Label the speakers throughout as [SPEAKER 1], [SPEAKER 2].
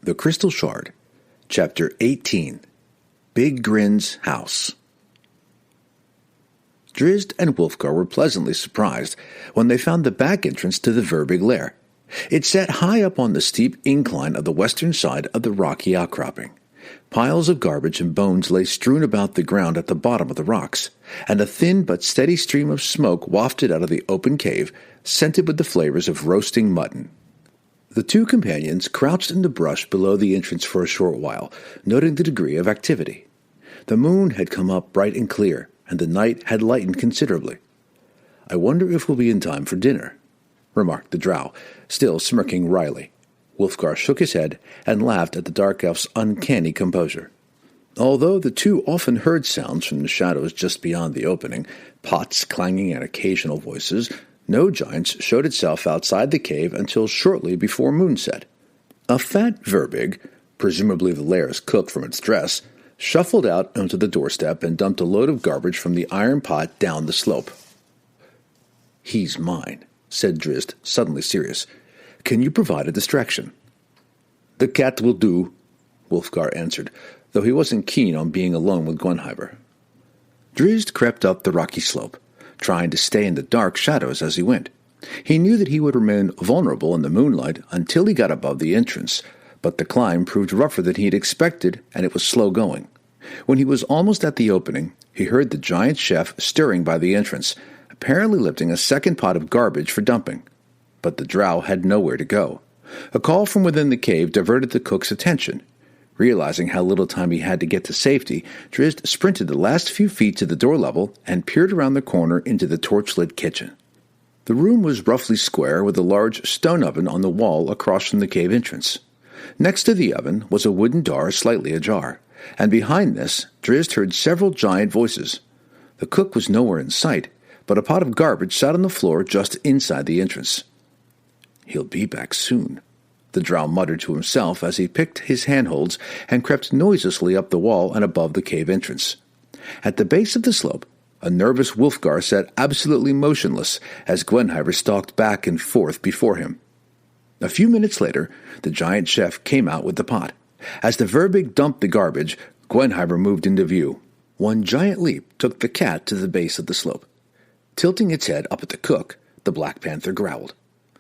[SPEAKER 1] The Crystal Shard, Chapter 18, Big Grin's House. Drizzt and Wulfgar were pleasantly surprised when they found the back entrance to the Verbig lair. It sat high up on the steep incline of the western side of the rocky outcropping. Piles of garbage and bones lay strewn about the ground at the bottom of the rocks, and a thin but steady stream of smoke wafted out of the open cave, scented with the flavors of roasting mutton. The two companions crouched in the brush below the entrance for a short while, noting the degree of activity. The moon had come up bright and clear, and the night had lightened considerably. "I wonder if we'll be in time for dinner," remarked the drow, still smirking wryly. Wulfgar shook his head and laughed at the dark elf's uncanny composure. Although the two often heard sounds from the shadows just beyond the opening, pots clanging and occasional voices, no giants showed itself outside the cave until shortly before moonset. A fat Verbig, presumably the lair's cook from its dress, shuffled out onto the doorstep and dumped a load of garbage from the iron pot down the slope. "He's mine," said Drizzt, suddenly serious. "Can you provide a distraction?" "The cat will do," Wulfgar answered, though he wasn't keen on being alone with Gwenhwyvar. Drizzt crept up the rocky slope, trying to stay in the dark shadows as he went. He knew that he would remain vulnerable in the moonlight until he got above the entrance, but the climb proved rougher than he had expected, and it was slow going. When he was almost at the opening, he heard the giant chef stirring by the entrance, apparently lifting a second pot of garbage for dumping. But the drow had nowhere to go. A call from within the cave diverted the cook's attention. Realizing how little time he had to get to safety, Drizzt sprinted the last few feet to the door level and peered around the corner into the torch-lit kitchen. The room was roughly square, with a large stone oven on the wall across from the cave entrance. Next to the oven was a wooden door slightly ajar, and behind this Drizzt heard several giant voices. The cook was nowhere in sight, but a pot of garbage sat on the floor just inside the entrance. "He'll be back soon," the drow muttered to himself as he picked his handholds and crept noiselessly up the wall and above the cave entrance. At the base of the slope, a nervous Wulfgar sat absolutely motionless as Gwenhwyvar stalked back and forth before him. A few minutes later, the giant chef came out with the pot. As the Verbig dumped the garbage, Gwenhwyvar moved into view. One giant leap took the cat to the base of the slope. Tilting its head up at the cook, the Black Panther growled.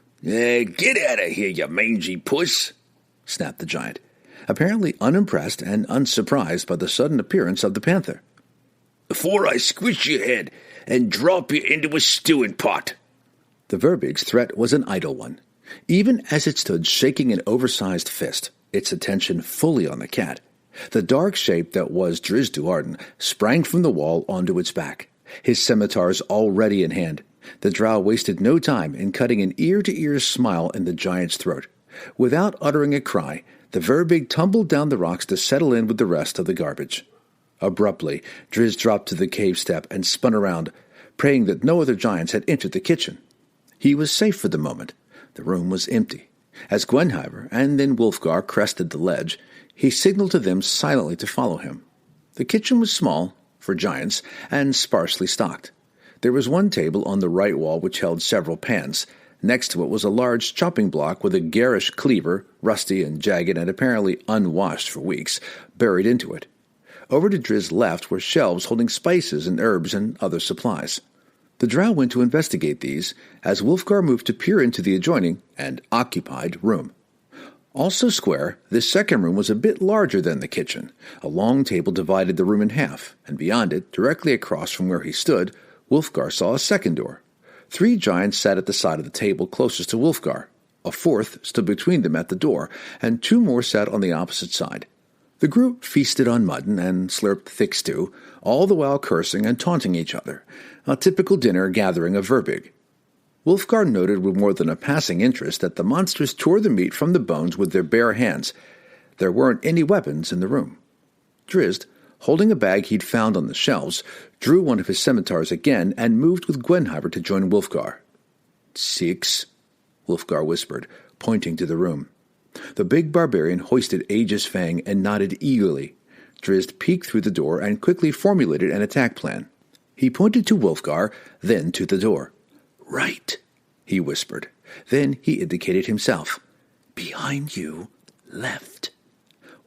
[SPEAKER 1] "Get out of here, you mangy puss," snapped the giant, apparently unimpressed and unsurprised by the sudden appearance of the panther. "Before I squish your head and drop you into a stewing pot." The Verbig's threat was an idle one. Even as it stood shaking an oversized fist, its attention fully on the cat, the dark shape that was Drizzt Do'Urden sprang from the wall onto its back, his scimitars already in hand. The drow wasted no time in cutting an ear-to-ear smile in the giant's throat. Without uttering a cry, the Verbig tumbled down the rocks to settle in with the rest of the garbage. Abruptly, Drizzt dropped to the cave step and spun around, praying that no other giants had entered the kitchen. He was safe for the moment. The room was empty. As Gwenhwyvar and then Wulfgar crested the ledge, he signaled to them silently to follow him. The kitchen was small, for giants, and sparsely stocked. There was one table on the right wall which held several pans. Next to it was a large chopping block with a garish cleaver, rusty and jagged and apparently unwashed for weeks, buried into it. Over to Drizzt's left were shelves holding spices and herbs and other supplies. The drow went to investigate these, as Wulfgar moved to peer into the adjoining and occupied room. Also square, this second room was a bit larger than the kitchen. A long table divided the room in half, and beyond it, directly across from where he stood, Wulfgar saw a second door. 3 giants sat at the side of the table closest to Wulfgar. A fourth stood between them at the door, and 2 more sat on the opposite side. The group feasted on mutton and slurped thick stew, all the while cursing and taunting each other, a typical dinner gathering of Verbig. Wulfgar noted with more than a passing interest that the monsters tore the meat from the bones with their bare hands. There weren't any weapons in the room. Drizzt, holding a bag he'd found on the shelves, drew one of his scimitars again and moved with Gwenhwyvar to join Wulfgar. "6," Wulfgar whispered, pointing to the room. The big barbarian hoisted Aegis Fang and nodded eagerly. Drizzt peeked through the door and quickly formulated an attack plan. He pointed to Wulfgar, then to the door. "Right," he whispered. Then he indicated himself. "Behind you, left."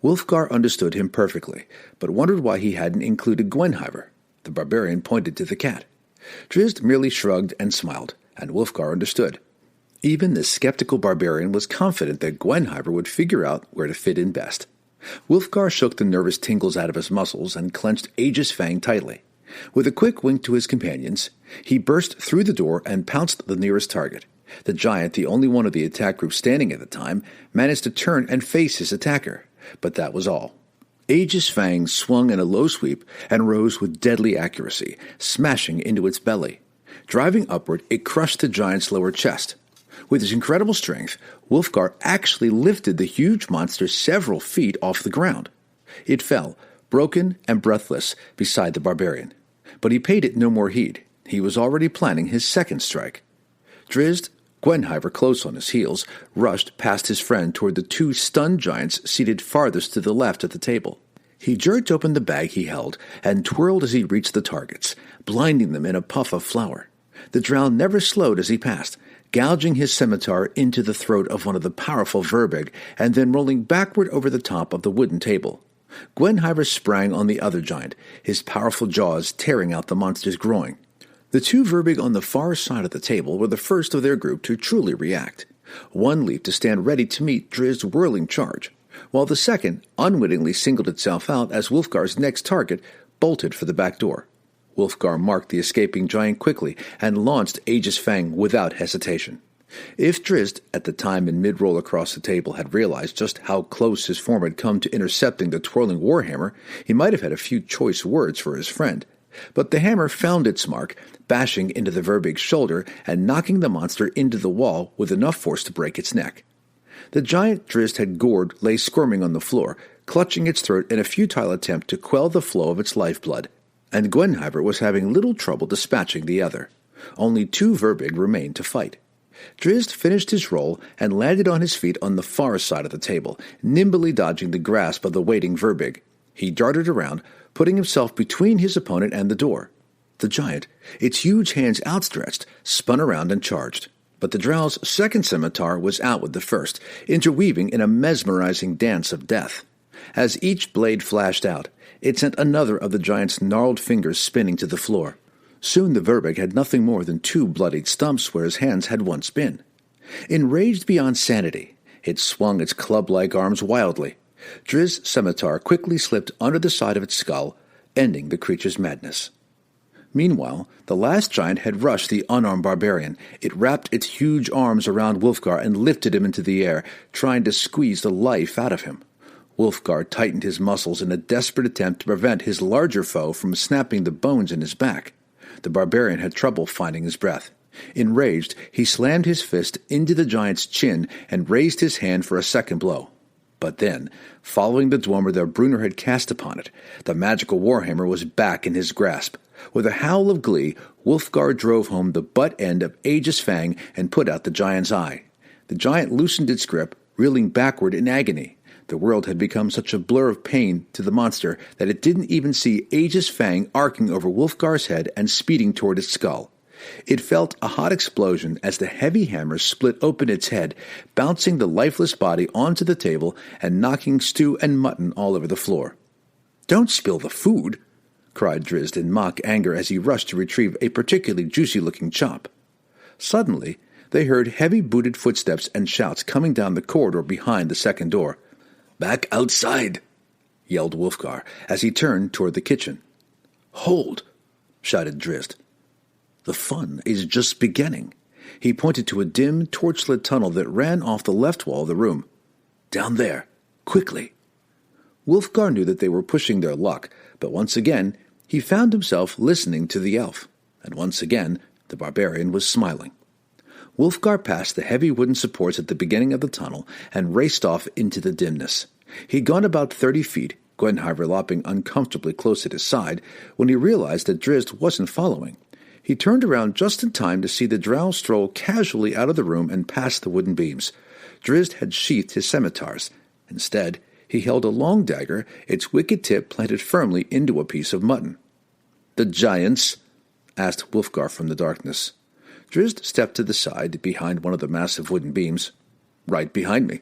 [SPEAKER 1] Wulfgar understood him perfectly, but wondered why he hadn't included Gwenhwyvar. The barbarian pointed to the cat. Drizzt merely shrugged and smiled, and Wulfgar understood. Even the skeptical barbarian was confident that Gwenhwyvar would figure out where to fit in best. Wulfgar shook the nervous tingles out of his muscles and clenched Aegis Fang tightly. With a quick wink to his companions, he burst through the door and pounced the nearest target. The giant, the only one of the attack group standing at the time, managed to turn and face his attacker, but that was all. Aegis Fang swung in a low sweep and rose with deadly accuracy, smashing into its belly. Driving upward, it crushed the giant's lower chest. With his incredible strength, Wulfgar actually lifted the huge monster several feet off the ground. It fell, broken and breathless, beside the barbarian. But he paid it no more heed. He was already planning his second strike. Drizzt, Gwenhwyvar close on his heels, rushed past his friend toward the two stunned giants seated farthest to the left at the table. He jerked open the bag he held and twirled as he reached the targets, blinding them in a puff of flour. The drow never slowed as he passed, gouging his scimitar into the throat of one of the powerful Verbig and then rolling backward over the top of the wooden table. Gwenhwyvar sprang on the other giant, his powerful jaws tearing out the monster's groin. The two Verbig on the far side of the table were the first of their group to truly react. One leaped to stand ready to meet Drizzt's whirling charge, while the second unwittingly singled itself out as Wulfgar's next target bolted for the back door. Wulfgar marked the escaping giant quickly and launched Aegis Fang without hesitation. If Drizzt, at the time in mid-roll across the table, had realized just how close his form had come to intercepting the twirling warhammer, he might have had a few choice words for his friend. But the hammer found its mark, bashing into the Verbig's shoulder and knocking the monster into the wall with enough force to break its neck. The giant Drizzt had gored lay squirming on the floor, clutching its throat in a futile attempt to quell the flow of its lifeblood, and Gwenhwyvar was having little trouble dispatching the other. Only two Verbig remained to fight. Drizzt finished his roll and landed on his feet on the far side of the table, nimbly dodging the grasp of the waiting Verbig. He darted around, putting himself between his opponent and the door. The giant, its huge hands outstretched, spun around and charged. But the drow's second scimitar was out with the first, interweaving in a mesmerizing dance of death. As each blade flashed out, it sent another of the giant's gnarled fingers spinning to the floor. Soon the Verbig had nothing more than two bloodied stumps where his hands had once been. Enraged beyond sanity, it swung its club-like arms wildly. Drizzt's scimitar quickly slipped under the side of its skull, ending the creature's madness. Meanwhile, the last giant had rushed the unarmed barbarian. It wrapped its huge arms around Wulfgar and lifted him into the air, trying to squeeze the life out of him. Wulfgar tightened his muscles in a desperate attempt to prevent his larger foe from snapping the bones in his back. The barbarian had trouble finding his breath. Enraged, he slammed his fist into the giant's chin and raised his hand for a second blow. But then, following the dwemer that Bruenor had cast upon it, the magical warhammer was back in his grasp. With a howl of glee, Wulfgar drove home the butt end of Aegis Fang and put out the giant's eye. The giant loosened its grip, reeling backward in agony. The world had become such a blur of pain to the monster that it didn't even see Aegis Fang arcing over Wulfgar's head and speeding toward its skull. It felt a hot explosion as the heavy hammer split open its head, bouncing the lifeless body onto the table and knocking stew and mutton all over the floor. "Don't spill the food!" cried Drizzt in mock anger as he rushed to retrieve a particularly juicy-looking chop. Suddenly, they heard heavy-booted footsteps and shouts coming down the corridor behind the second door. "Back outside!" yelled Wulfgar as he turned toward the kitchen. "Hold!" shouted Drizzt. "The fun is just beginning." He pointed to a dim, torchlit tunnel that ran off the left wall of the room. "Down there, quickly." Wulfgar knew that they were pushing their luck, but once again he found himself listening to the elf, and once again the barbarian was smiling. Wulfgar passed the heavy wooden supports at the beginning of the tunnel and raced off into the dimness. He'd gone about 30 feet, Gwenhwyvar lopping uncomfortably close at his side, when he realized that Drizzt wasn't following. He turned around just in time to see the drow stroll casually out of the room and past the wooden beams. Drizzt had sheathed his scimitars. Instead, he held a long dagger, its wicked tip planted firmly into a piece of mutton. "The giants?" asked Wulfgar from the darkness. Drizzt stepped to the side, behind one of the massive wooden beams. "Right behind me."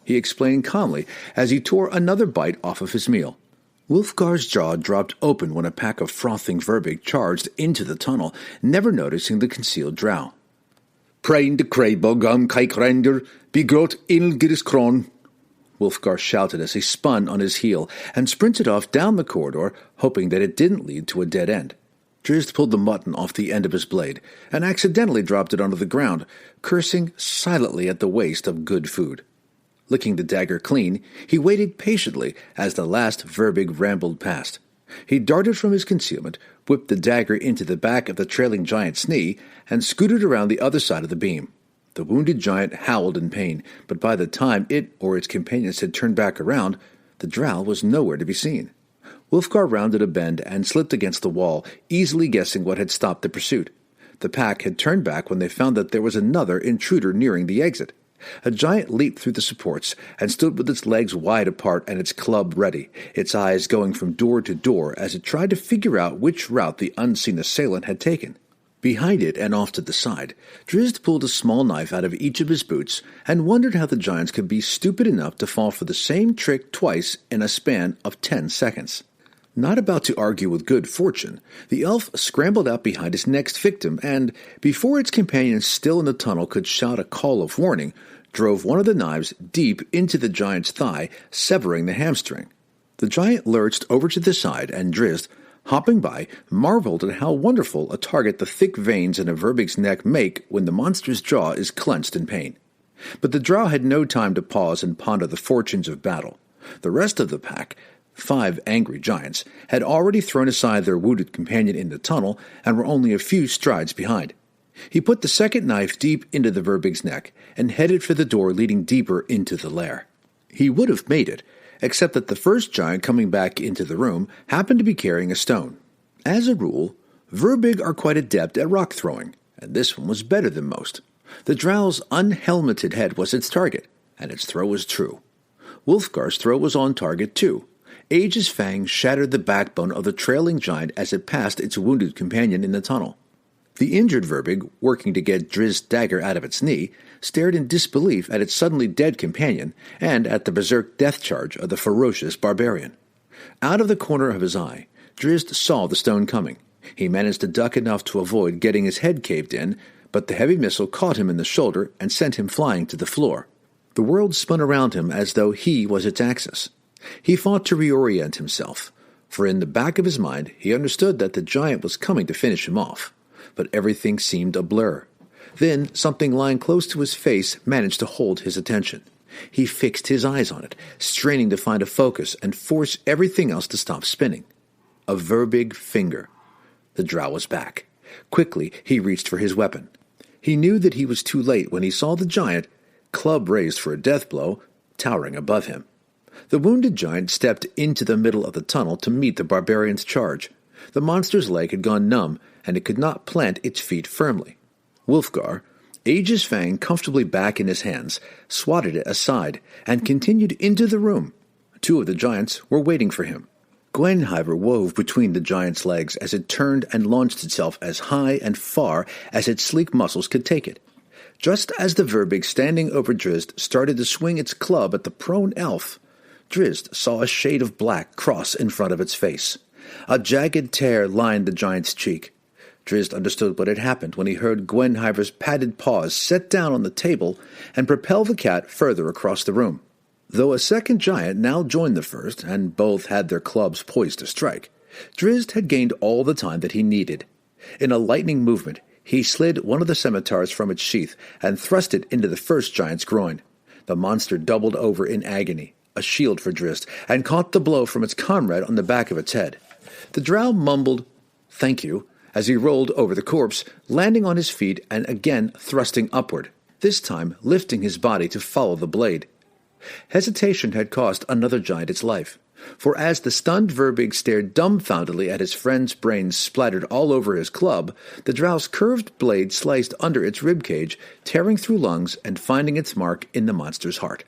[SPEAKER 1] he explained calmly as he tore another bite off of his meal. Wulfgar's jaw dropped open when a pack of frothing Verbeeg charged into the tunnel, never noticing the concealed drow. "Prain de Kraibog kijk render, begrot ilgiris kron," Wulfgar shouted as he spun on his heel and sprinted off down the corridor, hoping that it didn't lead to a dead end. Drizzt pulled the mutton off the end of his blade and accidentally dropped it onto the ground, cursing silently at the waste of good food. Licking the dagger clean, he waited patiently as the last Verbeeg rambled past. He darted from his concealment, whipped the dagger into the back of the trailing giant's knee, and scooted around the other side of the beam. The wounded giant howled in pain, but by the time it or its companions had turned back around, the drow was nowhere to be seen. Wulfgar rounded a bend and slipped against the wall, easily guessing what had stopped the pursuit. The pack had turned back when they found that there was another intruder nearing the exit. A giant leaped through the supports and stood with its legs wide apart and its club ready, its eyes going from door to door as it tried to figure out which route the unseen assailant had taken. Behind it and off to the side, Drizzt pulled a small knife out of each of his boots and wondered how the giants could be stupid enough to fall for the same trick twice in a span of 10 seconds. Not about to argue with good fortune, the elf scrambled out behind his next victim and, before its companions still in the tunnel could shout a call of warning, drove one of the knives deep into the giant's thigh, severing the hamstring. The giant lurched over to the side, and Drizzt, hopping by, marveled at how wonderful a target the thick veins in a Verbeeg's neck make when the monster's jaw is clenched in pain. But the drow had no time to pause and ponder the fortunes of battle. The rest of the pack, 5 angry giants, had already thrown aside their wounded companion in the tunnel and were only a few strides behind. He put the second knife deep into the Verbeeg's neck and headed for the door leading deeper into the lair. He would have made it, except that the first giant coming back into the room happened to be carrying a stone. As a rule, Verbeeg are quite adept at rock throwing, and this one was better than most. The drow's unhelmeted head was its target, and its throw was true. Wulfgar's throw was on target too. Age's fang shattered the backbone of the trailing giant as it passed its wounded companion in the tunnel. The injured Verbeeg, working to get Drizzt's dagger out of its knee, stared in disbelief at its suddenly dead companion and at the berserk death charge of the ferocious barbarian. Out of the corner of his eye, Drizzt saw the stone coming. He managed to duck enough to avoid getting his head caved in, but the heavy missile caught him in the shoulder and sent him flying to the floor. The world spun around him as though he was its axis. He fought to reorient himself, for in the back of his mind he understood that the giant was coming to finish him off. But everything seemed a blur. Then something lying close to his face managed to hold his attention. He fixed his eyes on it, straining to find a focus and force everything else to stop spinning. A Verbeeg finger. The drow was back. Quickly he reached for his weapon. He knew that he was too late when he saw the giant, club raised for a death blow, towering above him. The wounded giant stepped into the middle of the tunnel to meet the barbarian's charge. The monster's leg had gone numb, and it could not plant its feet firmly. Wulfgar, Age's fang comfortably back in his hands, swatted it aside and continued into the room. 2 of the giants were waiting for him. Gwenhwyvar wove between the giant's legs as it turned and launched itself as high and far as its sleek muscles could take it. Just as the Verbeeg standing over Drizzt started to swing its club at the prone elf, Drizzt saw a shade of black cross in front of its face. A jagged tear lined the giant's cheek. Drizzt understood what had happened when he heard Gwenhwyvar's padded paws set down on the table and propel the cat further across the room. Though a second giant now joined the first, and both had their clubs poised to strike, Drizzt had gained all the time that he needed. In a lightning movement, he slid one of the scimitars from its sheath and thrust it into the first giant's groin. The monster doubled over in agony, a shield for Drizzt, and caught the blow from its comrade on the back of its head. The drow mumbled, "Thank you," as he rolled over the corpse, landing on his feet and again thrusting upward, this time lifting his body to follow the blade. Hesitation had cost another giant its life, for as the stunned Verbeeg stared dumbfoundedly at his friend's brains splattered all over his club, the drow's curved blade sliced under its ribcage, tearing through lungs and finding its mark in the monster's heart.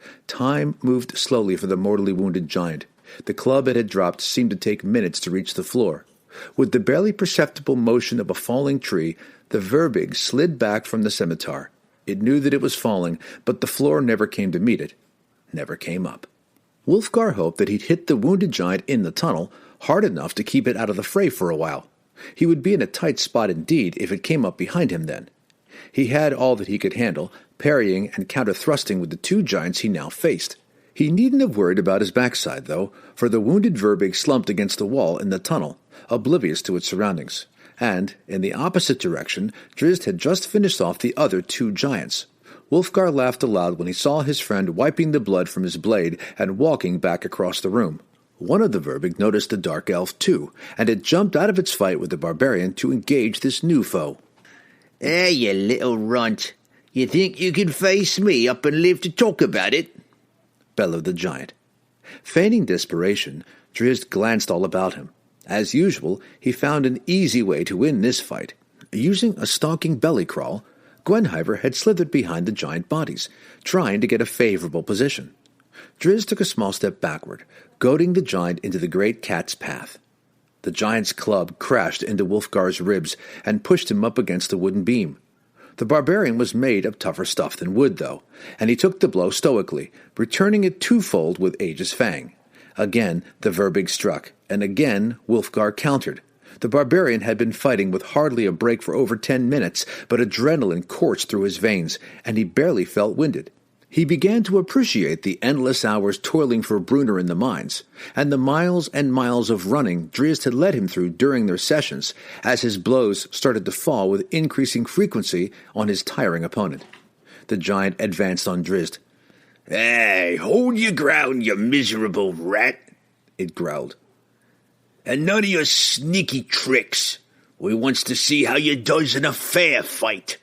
[SPEAKER 1] Time moved slowly for the mortally wounded giant. The club it had dropped seemed to take minutes to reach the floor. With the barely perceptible motion of a falling tree, the Verbeeg slid back from the scimitar. It knew that it was falling, but the floor never came to meet it. never came up. Wulfgar hoped that he'd hit the wounded giant in the tunnel hard enough to keep it out of the fray for a while. He would be in a tight spot indeed if it came up behind him then. He had all that he could handle, parrying and counter-thrusting with the two giants he now faced. He needn't have worried about his backside, though, for the wounded Verbig slumped against the wall in the tunnel, oblivious to its surroundings. And, in the opposite direction, Drizzt had just finished off the other two giants. Wulfgar laughed aloud when he saw his friend wiping the blood from his blade and walking back across the room. One of the Verbig noticed the dark elf too, and it jumped out of its fight with the barbarian to engage this new foe.
[SPEAKER 2] "Hey, you little runt. You think you can face me up and live to talk about it?"
[SPEAKER 1] bellowed the giant. Feigning desperation, Drizzt glanced all about him. As usual, he found an easy way to win this fight. Using a stalking belly crawl, Gwenhwyvar had slithered behind the giant bodies, trying to get a favorable position. Drizzt took a small step backward, goading the giant into the great cat's path. The giant's club crashed into Wulfgar's ribs and pushed him up against the wooden beam. The barbarian was made of tougher stuff than wood, though, and he took the blow stoically, returning it twofold with Aegis Fang. Again the Verbig struck, and again Wulfgar countered. The barbarian had been fighting with hardly a break for over 10 minutes, but adrenaline coursed through his veins, and he barely felt winded. He began to appreciate the endless hours toiling for Brunner in the mines, and the miles and miles of running Drizzt had led him through during their sessions, as his blows started to fall with increasing frequency on his tiring opponent. The giant advanced on Drizzt.
[SPEAKER 2] "Hey, hold your ground, you miserable rat," it growled. "And none of your sneaky tricks. We wants to see how you does in a fair fight."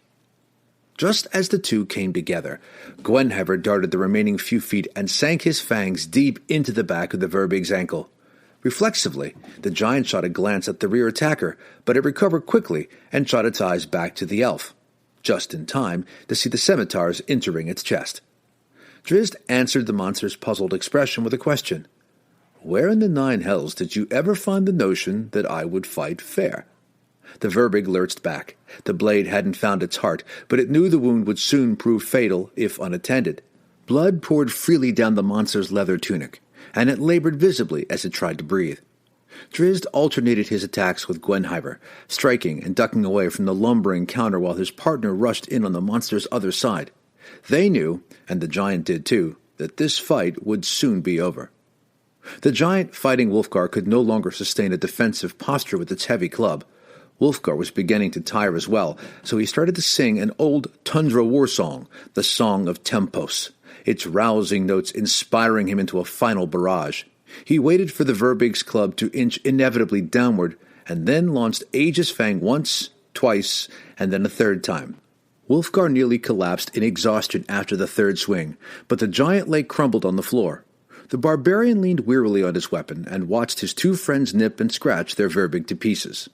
[SPEAKER 1] Just as the two came together, Gwenhwyvar darted the remaining few feet and sank his fangs deep into the back of the Verbig's ankle. Reflexively, the giant shot a glance at the rear attacker, but it recovered quickly and shot its eyes back to the elf, just in time to see the scimitars entering its chest. Drizzt answered the monster's puzzled expression with a question. "Where in the 9 hells did you ever find the notion that I would fight fair?" The Verbig lurched back. The blade hadn't found its heart, but it knew the wound would soon prove fatal if unattended. Blood poured freely down the monster's leather tunic, and it labored visibly as it tried to breathe. Drizzt alternated his attacks with Gwenhwyvar, striking and ducking away from the lumbering counter while his partner rushed in on the monster's other side. They knew, and the giant did too, that this fight would soon be over. The giant fighting Wulfgar could no longer sustain a defensive posture with its heavy club. Wulfgar was beginning to tire as well, so he started to sing an old tundra war song, the Song of Tempos, its rousing notes inspiring him into a final barrage. He waited for the Verbig's club to inch inevitably downward, and then launched Aegis Fang once, twice, and then a third time. Wulfgar nearly collapsed in exhaustion after the third swing, but the giant lay crumpled on the floor. The barbarian leaned wearily on his weapon and watched his two friends nip and scratch their Verbig to pieces.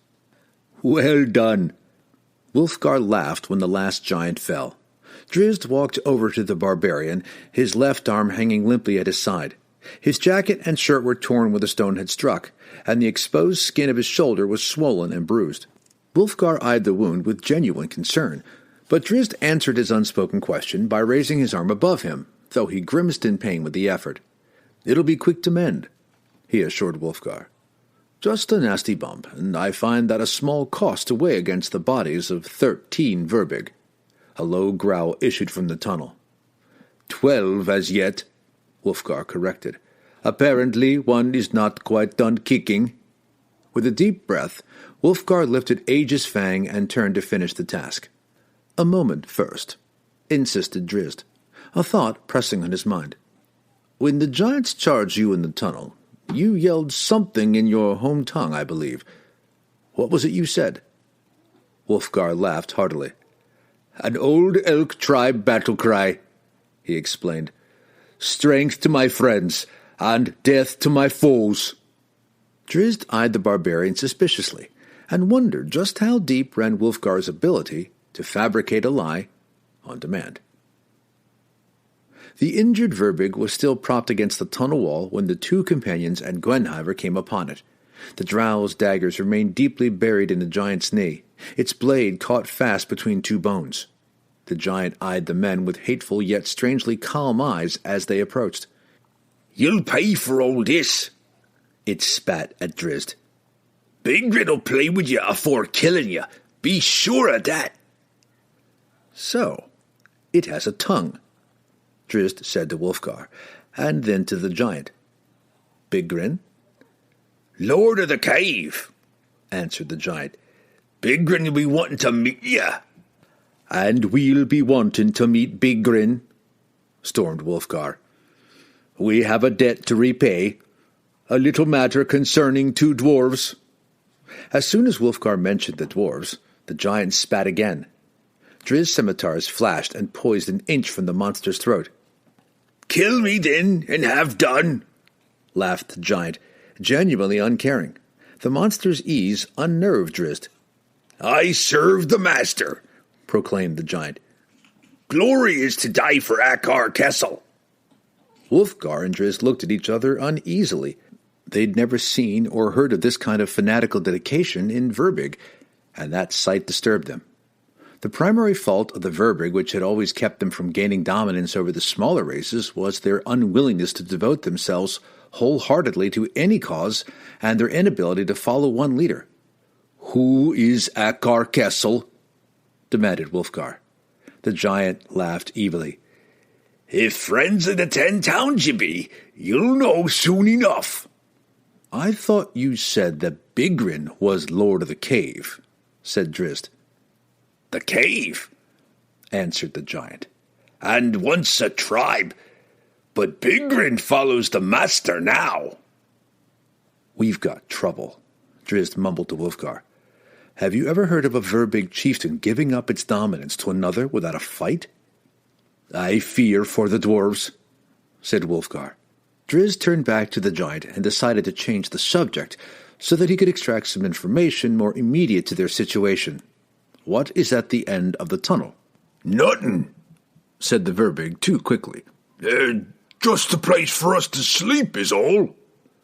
[SPEAKER 1] "Well done." Wulfgar laughed when the last giant fell. Drizzt walked over to the barbarian, his left arm hanging limply at his side. His jacket and shirt were torn where the stone had struck, and the exposed skin of his shoulder was swollen and bruised. Wulfgar eyed the wound with genuine concern, but Drizzt answered his unspoken question by raising his arm above him, though he grimaced in pain with the effort. "It'll be quick to mend," he assured Wulfgar. "Just a nasty bump, and I find that a small cost to weigh against the bodies of 13 Verbig." A low growl issued from the tunnel. 12 as yet," Wulfgar corrected. "Apparently one is not quite done kicking." With a deep breath, Wulfgar lifted Aegis Fang and turned to finish the task. "A moment first," insisted Drizzt, a thought pressing on his mind. "When the giants charged you in the tunnel, you yelled something in your home tongue, I believe. What was it you said?" Wulfgar laughed heartily. "An old elk tribe battle cry," he explained. "Strength to my friends, and death to my foes." Drizzt eyed the barbarian suspiciously, and wondered just how deep ran Wulfgar's ability to fabricate a lie on demand. The injured Verbig was still propped against the tunnel wall when the two companions and Gwenhwyvar came upon it. The drow's daggers remained deeply buried in the giant's knee. Its blade caught fast between two bones. The giant eyed the men with hateful yet strangely calm eyes as they approached.
[SPEAKER 2] "You'll pay for all this,"
[SPEAKER 1] it spat at Drizzt.
[SPEAKER 2] "Big Grin'll play with you afore killing you. Be sure of that."
[SPEAKER 1] "So, it has a tongue," Drizzt said to Wulfgar, and then to the giant. "Big Grin?"
[SPEAKER 2] "Lord of the Cave,"
[SPEAKER 1] answered the giant.
[SPEAKER 2] "Big Grin will be wanting to meet you."
[SPEAKER 1] "And we'll be wanting to meet Big Grin," stormed Wulfgar. "We have a debt to repay, a little matter concerning 2 dwarves." As soon as Wulfgar mentioned the dwarves, the giant spat again. Drizzt's scimitars flashed and poised an inch from the monster's throat.
[SPEAKER 2] "Kill me then, and have done,"
[SPEAKER 1] laughed the giant, genuinely uncaring. The monster's ease unnerved Drizzt.
[SPEAKER 2] "I serve the master,"
[SPEAKER 1] proclaimed the giant.
[SPEAKER 2] "Glory is to die for Akar Kessel."
[SPEAKER 1] Wulfgar and Drizzt looked at each other uneasily. They'd never seen or heard of this kind of fanatical dedication in Verbig, and that sight disturbed them. The primary fault of the Verbig, which had always kept them from gaining dominance over the smaller races, was their unwillingness to devote themselves wholeheartedly to any cause and their inability to follow one leader. "Who is Akar Kessel?" demanded Wulfgar. The giant laughed evilly.
[SPEAKER 2] "If friends of the 10 towns you be, you'll know soon enough."
[SPEAKER 1] "I thought you said that Big Grin was Lord of the Cave," said Drizzt.
[SPEAKER 2] "The cave,"
[SPEAKER 1] answered the giant.
[SPEAKER 2] "And once a tribe, but Big Grin follows the master now."
[SPEAKER 1] "We've got trouble," Drizzt mumbled to Wulfgar. "Have you ever heard of a Verbig chieftain giving up its dominance to another without a fight?" "I fear for the dwarves," said Wulfgar. Drizzt turned back to the giant and decided to change the subject so that he could extract some information more immediate to their situation. "What is at the end of the tunnel?"
[SPEAKER 2] "Nothing,"
[SPEAKER 1] said the Verbig too quickly.
[SPEAKER 2] "Just a place for us to sleep is all."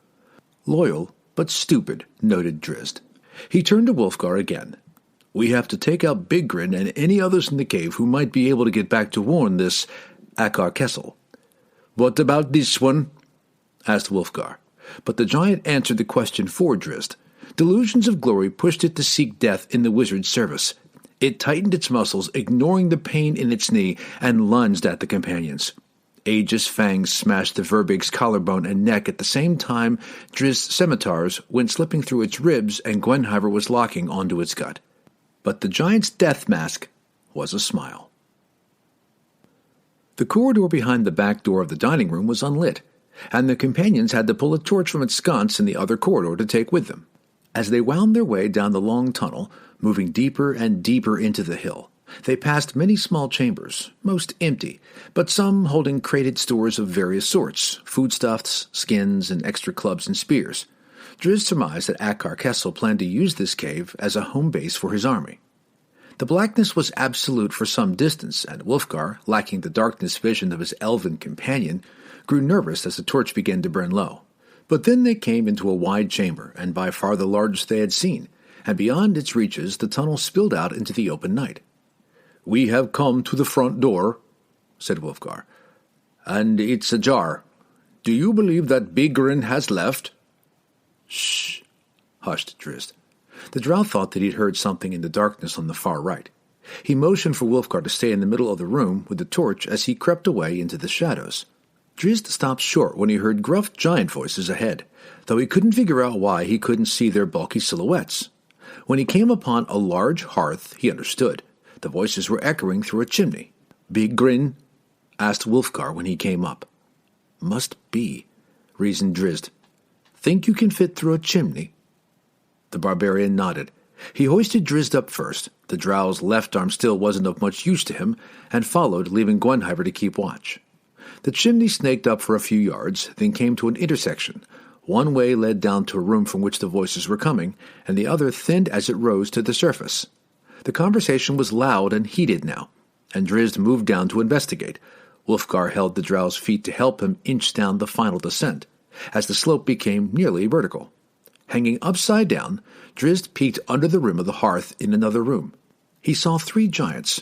[SPEAKER 1] "Loyal, but stupid," noted Drizzt. He turned to Wulfgar again. "We have to take out Big Grin and any others in the cave who might be able to get back to warn this Akar Kessel." "What about this one?" asked Wulfgar. But the giant answered the question for Drizzt. Delusions of glory pushed it to seek death in the wizard's service. It tightened its muscles, ignoring the pain in its knee, and lunged at the companions. Aegis fangs smashed the Verbig's collarbone and neck at the same time Drizzt's scimitars went slipping through its ribs and Gwenhwyvar was locking onto its gut. But the giant's death mask was a smile. The corridor behind the back door of the dining room was unlit, and the companions had to pull a torch from its sconce in the other corridor to take with them. As they wound their way down the long tunnel, moving deeper and deeper into the hill, they passed many small chambers, most empty, but some holding crated stores of various sorts, foodstuffs, skins, and extra clubs and spears. Drizzt surmised that Akar Kessel planned to use this cave as a home base for his army. The blackness was absolute for some distance, and Wulfgar, lacking the darkness vision of his elven companion, grew nervous as the torch began to burn low. But then they came into a wide chamber, and by far the largest they had seen, and beyond its reaches the tunnel spilled out into the open night. "We have come to the front door," said Wulfgar, "and it's ajar. Do you believe that Big Grin has left?" "Shh," hushed Drizzt. The drow thought that he'd heard something in the darkness on the far right. He motioned for Wulfgar to stay in the middle of the room with the torch as he crept away into the shadows. Drizzt stopped short when he heard gruff giant voices ahead, though he couldn't figure out why he couldn't see their bulky silhouettes. When he came upon a large hearth, he understood. The voices were echoing through a chimney. "Big Grin?" asked Wulfgar when he came up. "Must be," reasoned Drizzt. "Think you can fit through a chimney?" The barbarian nodded. He hoisted Drizzt up first. The drow's left arm still wasn't of much use to him, and followed, leaving Gwenhwyvar to keep watch. The chimney snaked up for a few yards, then came to an intersection. One way led down to a room from which the voices were coming, and the other thinned as it rose to the surface. The conversation was loud and heated now, and Drizzt moved down to investigate. Wulfgar held the drow's feet to help him inch down the final descent, as the slope became nearly vertical. Hanging upside down, Drizzt peeked under the rim of the hearth in another room. He saw 3 giants,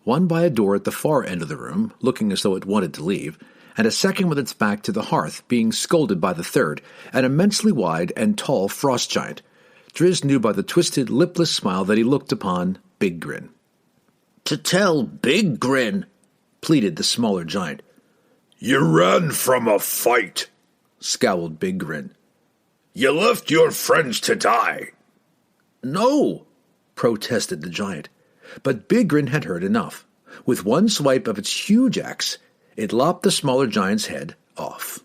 [SPEAKER 1] one by a door at the far end of the room, looking as though it wanted to leave, and a second with its back to the hearth, being scolded by the third, an immensely wide and tall frost giant. Drizzt knew by the twisted, lipless smile that he looked upon Big Grin.
[SPEAKER 2] "To tell Big Grin," pleaded the smaller giant.
[SPEAKER 3] "You ran from a fight,"
[SPEAKER 1] scowled Big Grin.
[SPEAKER 3] "You left your friends to die."
[SPEAKER 1] "No," protested the giant. But Big Grin had heard enough. With one swipe of its huge axe, it lopped the smaller giant's head off.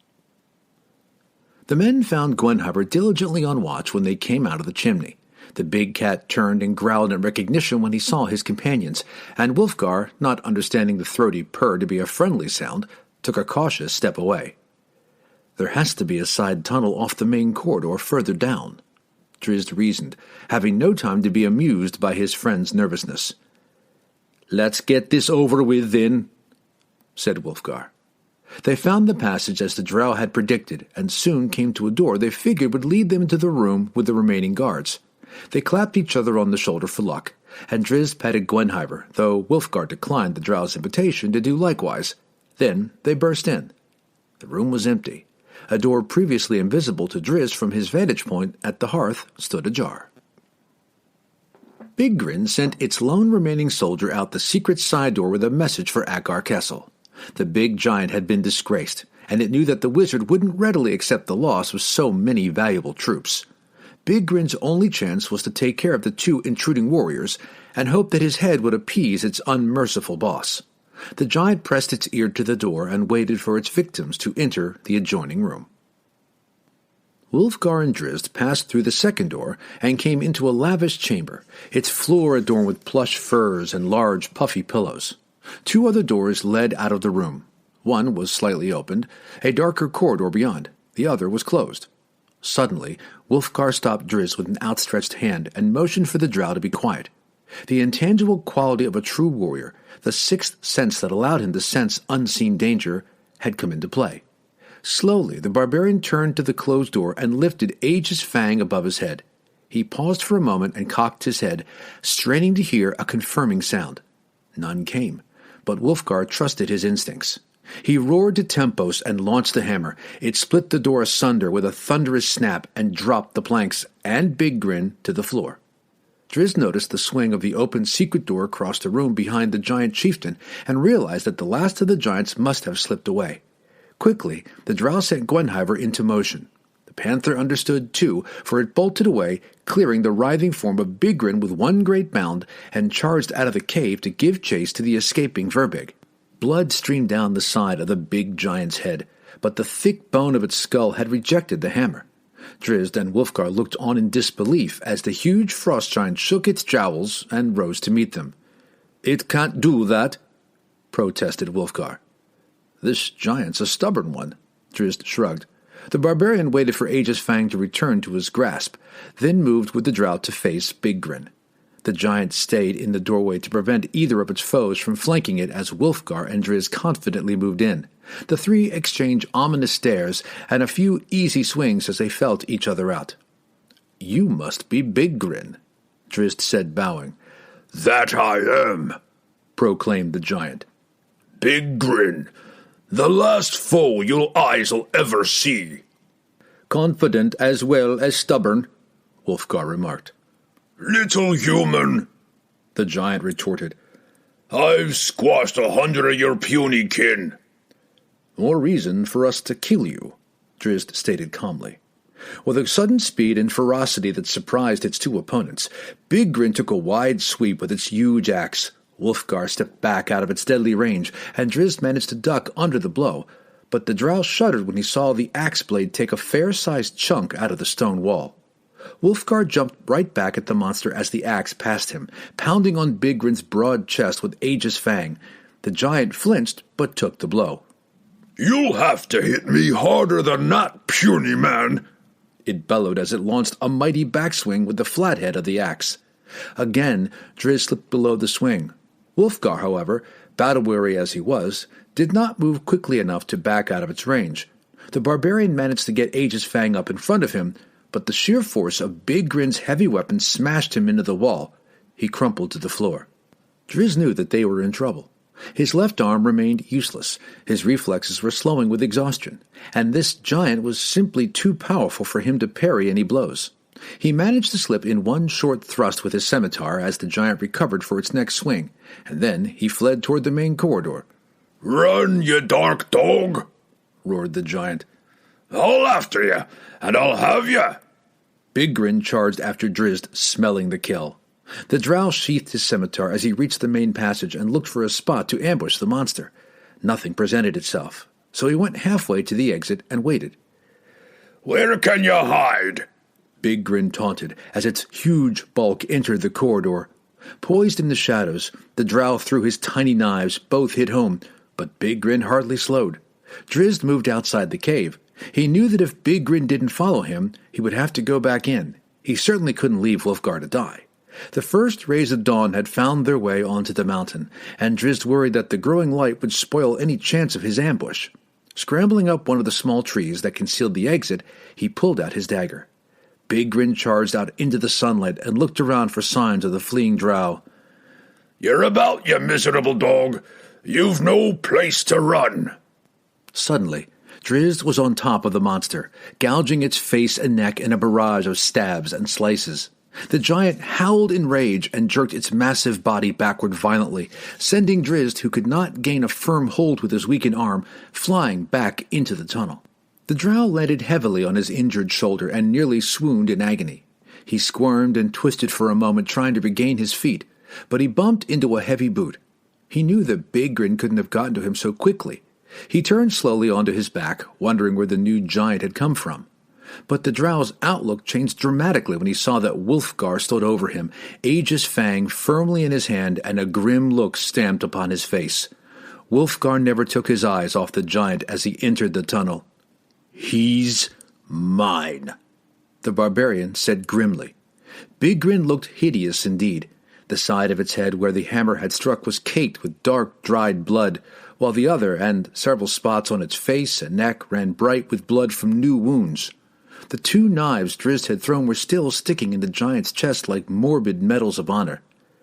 [SPEAKER 1] The men found Gwenhwyvar diligently on watch when they came out of the chimney. The big cat turned and growled in recognition when he saw his companions, and Wulfgar, not understanding the throaty purr to be a friendly sound, took a cautious step away. "There has to be a side tunnel off the main corridor further down," Drizzt reasoned, having no time to be amused by his friend's nervousness. "Let's get this over with, then," said Wulfgar. They found the passage as the drow had predicted, and soon came to a door they figured would lead them into the room with the remaining guards. They clapped each other on the shoulder for luck, and Drizzt patted Gwenhwyvar, though Wulfgar declined the drow's invitation to do likewise. Then they burst in. The room was empty. A door previously invisible to Drizzt from his vantage point at the hearth stood ajar. Big Grin sent its lone remaining soldier out the secret side door with a message for Akar Kessel. The big giant had been disgraced, and it knew that the wizard wouldn't readily accept the loss of so many valuable troops. Big Grin's only chance was to take care of the two intruding warriors and hope that his head would appease its unmerciful boss. The giant pressed its ear to the door and waited for its victims to enter the adjoining room. Wulfgar and Drizzt passed through the second door and came into a lavish chamber, its floor adorned with plush furs and large, puffy pillows. Two other doors led out of the room. One was slightly opened, a darker corridor beyond. The other was closed. Suddenly, Wulfgar stopped Drizzt with an outstretched hand and motioned for the drow to be quiet. The intangible quality of a true warrior, the sixth sense that allowed him to sense unseen danger, had come into play. Slowly, the barbarian turned to the closed door and lifted Aegis Fang above his head. He paused for a moment and cocked his head, straining to hear a confirming sound. None came, but Wulfgar trusted his instincts. He roared to Tempos and launched the hammer. It split the door asunder with a thunderous snap and dropped the planks and Big Grin to the floor. Drizzt noticed the swing of the open secret door across the room behind the giant chieftain and realized that the last of the giants must have slipped away. Quickly, the drow sent Gwenhwyvar into motion. The panther understood, too, for it bolted away, clearing the writhing form of Big Grin with one great bound, and charged out of the cave to give chase to the escaping Verbig. Blood streamed down the side of the big giant's head, but the thick bone of its skull had rejected the hammer. Drizzt and Wulfgar looked on in disbelief as the huge frost giant shook its jowls and rose to meet them. "It can't do that," protested Wulfgar. "This giant's a stubborn one," Drizzt shrugged. The barbarian waited for Aegis Fang to return to his grasp, then moved with the drow to face Big Grin. The giant stayed in the doorway to prevent either of its foes from flanking it as Wulfgar and Drizzt confidently moved in. The three exchanged ominous stares and a few easy swings as they felt each other out. "You must be Big Grin," Drizzt said, bowing.
[SPEAKER 3] "That I am," proclaimed the giant. "Big Grin, the last foe your eyes'll ever see."
[SPEAKER 1] "Confident as well as stubborn," Wulfgar remarked.
[SPEAKER 3] "Little human," the giant retorted. "I've squashed 100 of your puny kin."
[SPEAKER 1] "More reason for us to kill you," Drizzt stated calmly. With a sudden speed and ferocity that surprised its two opponents, Big Grin took a wide sweep with its huge axe. Wulfgar stepped back out of its deadly range, and Drizzt managed to duck under the blow, but the drow shuddered when he saw the axe blade take a fair-sized chunk out of the stone wall. Wulfgar jumped right back at the monster as the axe passed him, pounding on Big Grin's broad chest with Aegis Fang. The giant flinched, but took the blow.
[SPEAKER 3] "You'll have to hit me harder than that, puny man,"
[SPEAKER 1] it bellowed as it launched a mighty backswing with the flathead of the axe. Again, Drizzt slipped below the swing. Wulfgar, however, battle-weary as he was, did not move quickly enough to back out of its range. The barbarian managed to get Aegis Fang up in front of him, but the sheer force of Big Grin's heavy weapon smashed him into the wall. He crumpled to the floor. Drizzt knew that they were in trouble. His left arm remained useless, his reflexes were slowing with exhaustion, and this giant was simply too powerful for him to parry any blows. He managed to slip in one short thrust with his scimitar as the giant recovered for its next swing, and then he fled toward the main corridor.
[SPEAKER 3] "Run, you dark dog!"
[SPEAKER 1] roared the giant.
[SPEAKER 3] "I'll after you, and I'll have you!"
[SPEAKER 1] Big Grin charged after Drizzt, smelling the kill. The drow sheathed his scimitar as he reached the main passage and looked for a spot to ambush the monster. Nothing presented itself, so he went halfway to the exit and waited.
[SPEAKER 3] "Where can you hide?"
[SPEAKER 1] Big Grin taunted as its huge bulk entered the corridor. Poised in the shadows, the drow threw his tiny knives. Both hit home, but Big Grin hardly slowed. Drizzt moved outside the cave. He knew that if Big Grin didn't follow him, he would have to go back in. He certainly couldn't leave Wulfgar to die. The first rays of dawn had found their way onto the mountain, and Drizzt worried that the growing light would spoil any chance of his ambush. Scrambling up one of the small trees that concealed the exit, he pulled out his dagger. Big Grin charged out into the sunlight and looked around for signs of the fleeing drow.
[SPEAKER 3] "You're about, you miserable dog. You've no place to run."
[SPEAKER 1] Suddenly, Drizzt was on top of the monster, gouging its face and neck in a barrage of stabs and slices. The giant howled in rage and jerked its massive body backward violently, sending Drizzt, who could not gain a firm hold with his weakened arm, flying back into the tunnel. The drow landed heavily on his injured shoulder and nearly swooned in agony. He squirmed and twisted for a moment, trying to regain his feet, but he bumped into a heavy boot. He knew that Big Grin couldn't have gotten to him so quickly. He turned slowly onto his back, wondering where the new giant had come from. But the drow's outlook changed dramatically when he saw that Wulfgar stood over him, Aegis Fang firmly in his hand and a grim look stamped upon his face. Wulfgar never took his eyes off the giant as he entered the tunnel. "He's mine," the barbarian said grimly. Big Grin looked hideous indeed. The side of its head where the hammer had struck was caked with dark, dried blood, while the other and several spots on its face and neck ran bright with blood from new wounds. The two knives Drizzt had thrown were still sticking in the giant's chest like morbid medals of honor.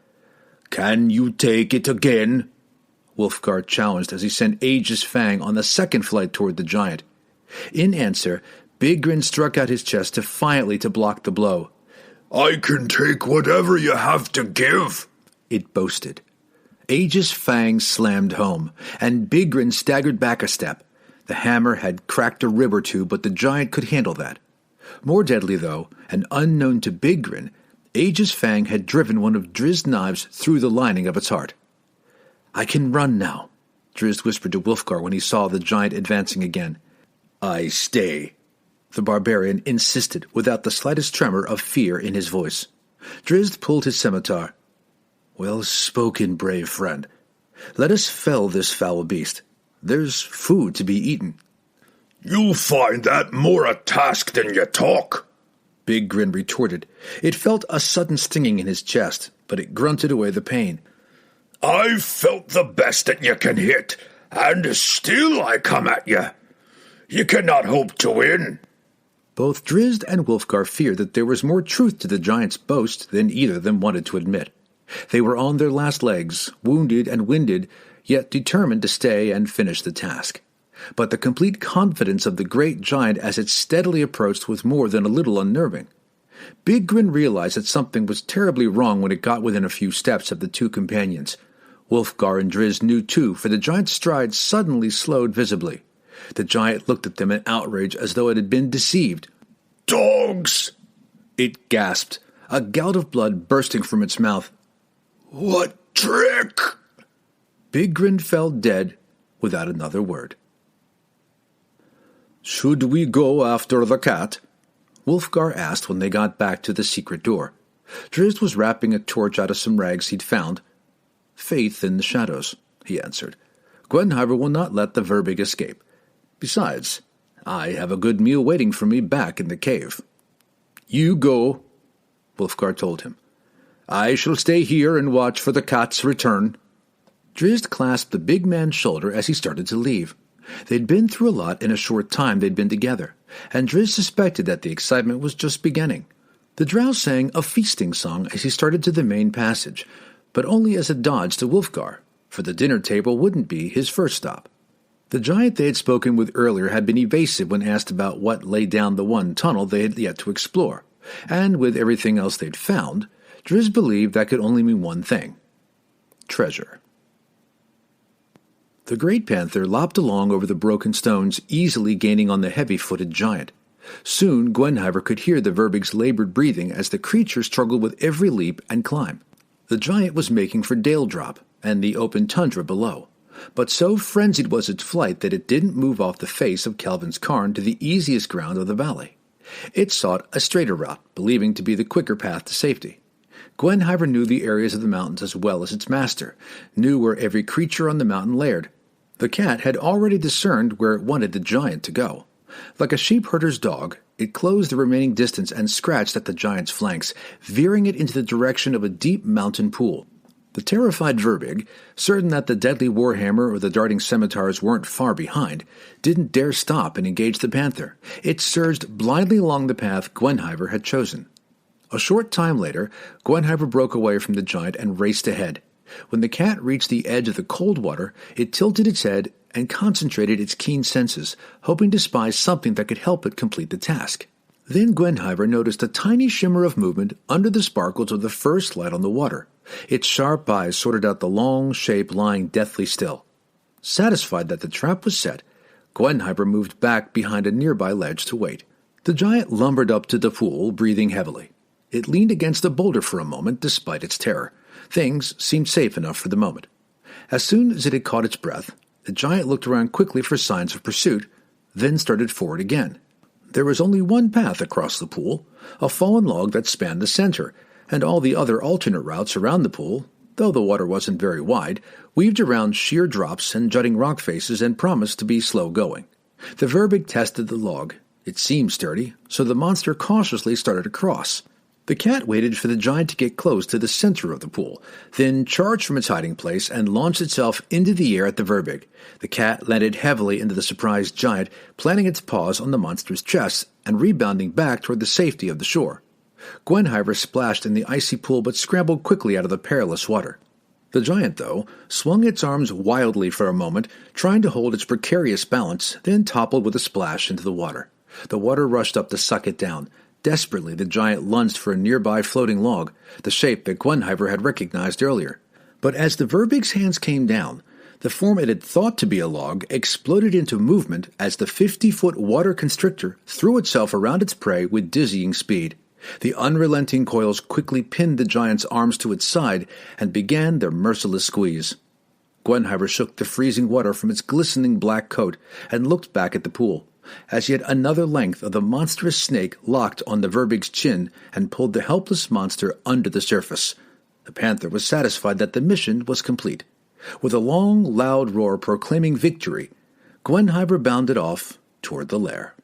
[SPEAKER 1] "Can you take it again?" Wulfgar challenged as he sent Aegis Fang on the second flight toward the giant. In answer, Big Grin struck out his chest defiantly to block the blow.
[SPEAKER 3] "I can take whatever you have to give,"
[SPEAKER 1] it boasted. Aegis Fang slammed home, and Big Grin staggered back a step. The hammer had cracked a rib or two, but the giant could handle that. More deadly, though, and unknown to Big Grin, Aegis Fang had driven one of Drizzt's knives through the lining of its heart. "I can run now," Drizzt whispered to Wulfgar when he saw the giant advancing again. "I stay," the barbarian insisted, without the slightest tremor of fear in his voice. Drizzt pulled his scimitar. "Well spoken, brave friend. Let us fell this foul beast. There's food to be eaten."
[SPEAKER 3] "You'll find that more a task than you talk,"
[SPEAKER 1] Big Grin retorted. It felt a sudden stinging in his chest, but it grunted away the pain.
[SPEAKER 3] "I've felt the best that you can hit, and still I come at you. You cannot hope to win."
[SPEAKER 1] Both Drizzt and Wulfgar feared that there was more truth to the giant's boast than either of them wanted to admit. They were on their last legs, wounded and winded, yet determined to stay and finish the task. But the complete confidence of the great giant as it steadily approached was more than a little unnerving. Big Grin realized that something was terribly wrong when it got within a few steps of the two companions. Wulfgar and Drizzt knew too, for the giant's stride suddenly slowed visibly. The giant looked at them in outrage as though it had been deceived.
[SPEAKER 3] "Dogs!"
[SPEAKER 1] it gasped, a gout of blood bursting from its mouth.
[SPEAKER 3] "What trick?"
[SPEAKER 1] Big Grin fell dead without another word. "Should we go after the cat?" Wulfgar asked when they got back to the secret door. Drizzt was wrapping a torch out of some rags he'd found. "Faith in the shadows," he answered. "Gwenhwyvar will not let the Verbig escape. Besides, I have a good meal waiting for me back in the cave." "You go," Wulfgar told him. "I shall stay here and watch for the cat's return." Drizzt clasped the big man's shoulder as he started to leave. They'd been through a lot in a short time they'd been together, and Drizzt suspected that the excitement was just beginning. The drow sang a feasting song as he started to the main passage, but only as a dodge to Wulfgar, for the dinner table wouldn't be his first stop. The giant they had spoken with earlier had been evasive when asked about what lay down the one tunnel they had yet to explore, and with everything else they'd found, Driz believed that could only mean one thing: treasure. The great panther lopped along over the broken stones, easily gaining on the heavy-footed giant. Soon Gwenhwyvar could hear the Verbig's labored breathing as the creature struggled with every leap and climb. The giant was making for Daledrop and the open tundra below, but so frenzied was its flight that it didn't move off the face of Kelvin's Cairn to the easiest ground of the valley. It sought a straighter route, believing to be the quicker path to safety. Gwenhwyvar knew the areas of the mountains as well as its master, knew where every creature on the mountain laired. The cat had already discerned where it wanted the giant to go. Like a sheep-herder's dog, it closed the remaining distance and scratched at the giant's flanks, veering it into the direction of a deep mountain pool. The terrified Verbig, certain that the deadly warhammer or the darting scimitars weren't far behind, didn't dare stop and engage the panther. It surged blindly along the path Gwenhwyvar had chosen. A short time later, Gwenhwyvar broke away from the giant and raced ahead. When the cat reached the edge of the cold water, it tilted its head and concentrated its keen senses, hoping to spy something that could help it complete the task. Then Gwenhwyvar noticed a tiny shimmer of movement under the sparkles of the first light on the water. Its sharp eyes sorted out the long shape lying deathly still. Satisfied that the trap was set, Gwenhwyvar moved back behind a nearby ledge to wait. The giant lumbered up to the pool, breathing heavily. It leaned against a boulder for a moment, despite its terror. Things seemed safe enough for the moment. As soon as it had caught its breath, the giant looked around quickly for signs of pursuit, then started forward again. There was only one path across the pool, a fallen log that spanned the center, and all the other alternate routes around the pool, though the water wasn't very wide, weaved around sheer drops and jutting rock faces and promised to be slow going. The Verbig tested the log. It seemed sturdy, so the monster cautiously started across. The cat waited for the giant to get close to the center of the pool, then charged from its hiding place and launched itself into the air at the Verbig. The cat landed heavily into the surprised giant, planting its paws on the monster's chest and rebounding back toward the safety of the shore. Gwenhwyvar splashed in the icy pool but scrambled quickly out of the perilous water. The giant, though, swung its arms wildly for a moment, trying to hold its precarious balance, then toppled with a splash into the water. The water rushed up to suck it down. Desperately, the giant lunged for a nearby floating log, the shape that Gwenhwyvar had recognized earlier. But as the Verbig's hands came down, the form it had thought to be a log exploded into movement as the 50-foot water constrictor threw itself around its prey with dizzying speed. The unrelenting coils quickly pinned the giant's arms to its side and began their merciless squeeze. Gwenhwyvar shook the freezing water from its glistening black coat and looked back at the pool, as yet another length of the monstrous snake locked on the Verbig's chin and pulled the helpless monster under the surface. The panther was satisfied that the mission was complete. With a long, loud roar proclaiming victory, Gwenhwyvar bounded off toward the lair.